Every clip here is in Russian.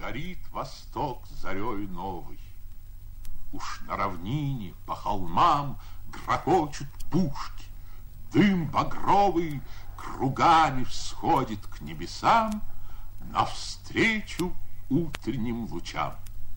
Горит восток зарею новой. Уж на равнине по холмам грохочут пушки, дым багровый кругами всходит к небесам навстречу утренним лучам.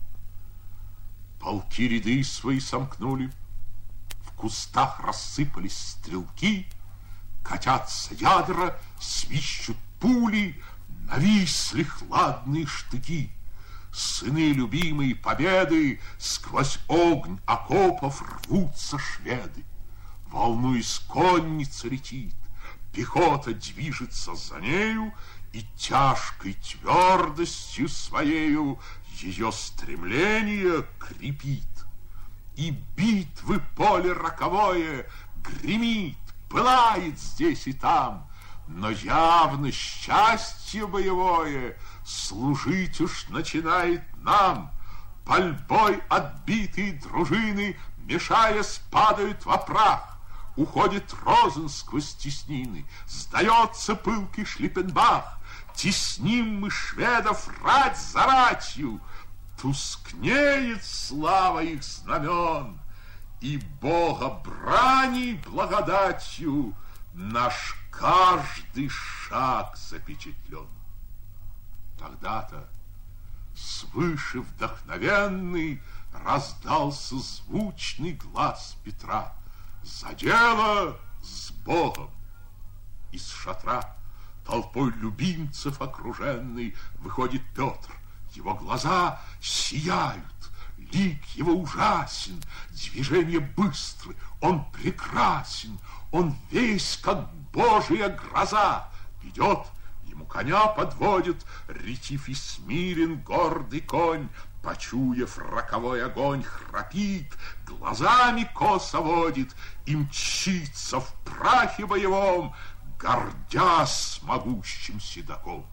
Полки ряды свои сомкнули, в кустах рассыпались стрелки, катятся ядра, свищут пули, нависли хладные штыки. Сыны любимой победы сквозь огонь окопов рвутся шведы. Волнуясь, конница летит, пехота движется за нею, и тяжкой твердостью своею ее стремление крепит. И битвы поле роковое гремит, пылает здесь и там, но явно счастье боевое служить уж начинает нам. Пальбой отбитые дружины, мешаясь, падают во прах. Уходит Розен сквозь теснины, сдается пылкий Шлиппенбах. Тесним мы шведов рать за ратью, тускнеет слава их знамен, и Бога брани благодатью наш каждый шаг запечатлен. Тогда-то свыше вдохновенный раздался звучный глаз Петра: «За дело с Богом!» Из шатра, толпой любимцев окруженный, выходит Петр. Его глаза сияют, лик его ужасен, движения быстры, он прекрасен, он весь как Божия гроза. Идет, ему коня подводит, ретив и смирен гордый конь. Почуяв роковой огонь, храпит, глазами косо водит и мчится в прахе боевом, гордясь могущим седаком.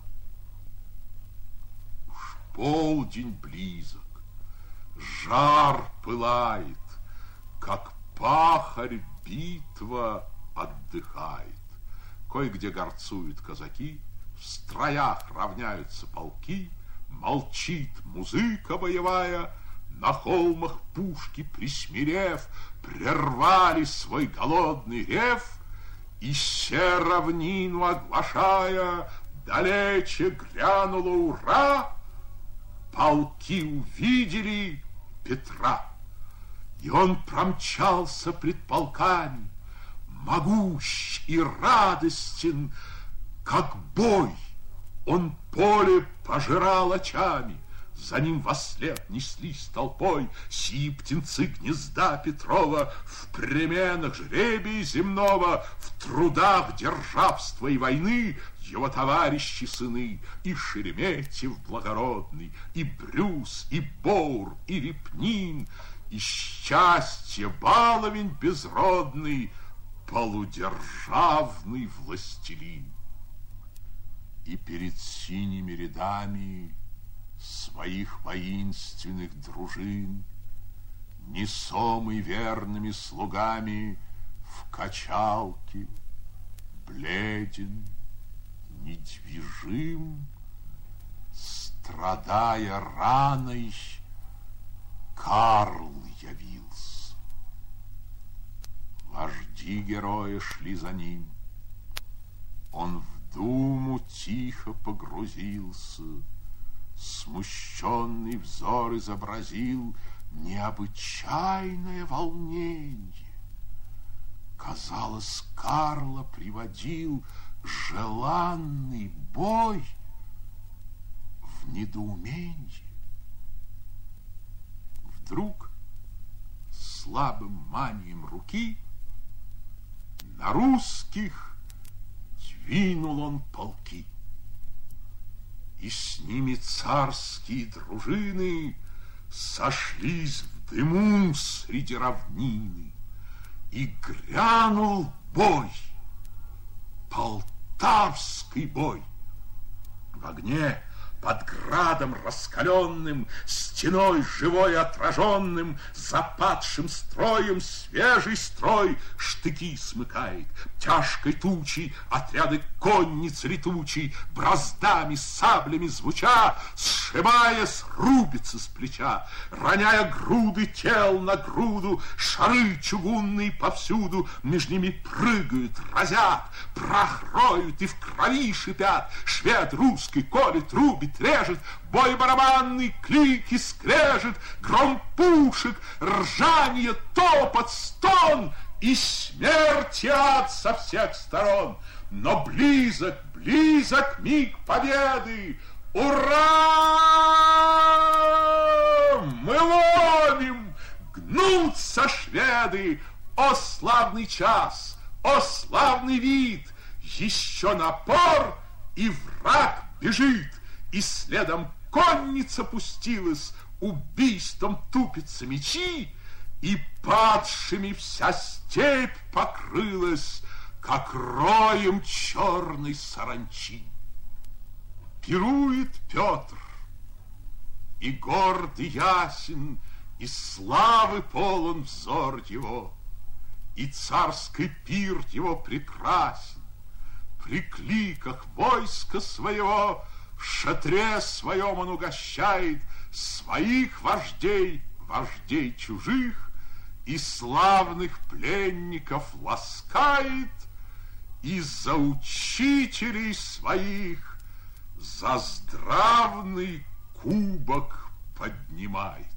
Уж полдень близок, жар пылает, как пахарь битва отдыхает. Кое-где горцуют казаки, в строях равняются полки, молчит музыка боевая, на холмах пушки, присмирев, прервали свой голодный рев, и се равнину оглашая, далече грянуло ура. Полки увидели Петра, и он промчался пред полками, могущ и радостен, как бой. Он поле пожирал очами, за ним вослед неслись толпой сии птенцы гнезда Петрова, в переменах жребия земного, в трудах державства и войны его товарищи сыны: и Шереметьев благородный, и Брюс, и Боур, и Репнин, и счастье баловень безродный, полудержавный властелин. И перед синими рядами своих воинственных дружин, несомый верными слугами, в качалке, бледен, недвижим, страдая раной, Карл явился. Вожди героя шли за ним, он в думу тихо погрузился, смущенный взор изобразил необычайное волнение. Казалось, Карла приводил желанный бой в недоумении. Вдруг слабым манием руки на русских двинул он полки, и с ними царские дружины сошлись в дыму среди равнины, и грянул бой, Полтавский бой. В огне под градом раскаленным, стеной живой отраженным, западшим строем свежий строй штыки смыкает. Тяжкой тучей отряды конниц летучей, браздами, саблями звуча, сшибаясь, рубится с плеча, роняя груды тел на груду, шары чугунные повсюду, между ними прыгают, разят, прах роют и в крови шипят. Швед русский колет, рубит, режет, бой барабанный, клики, скрежет, гром пушек, ржанье, топот, стон и смерть ад со всех сторон. Но близок, близок миг победы. Ура! Мы ловим! Гнутся шведы! О, славный час! О, славный вид! Еще напор, и враг бежит, и следом конница пустилась, убийством тупятся мечи, и падшими вся степь покрылась, как роем черной саранчи. Пирует Петр, и горд и ясен, и славы полон взор его, и царский пир его прекрасен. При кликах войска своего в шатре своем он угощает своих вождей, вождей чужих, и славных пленников ласкает, и за учителей своих за здравный кубок поднимает.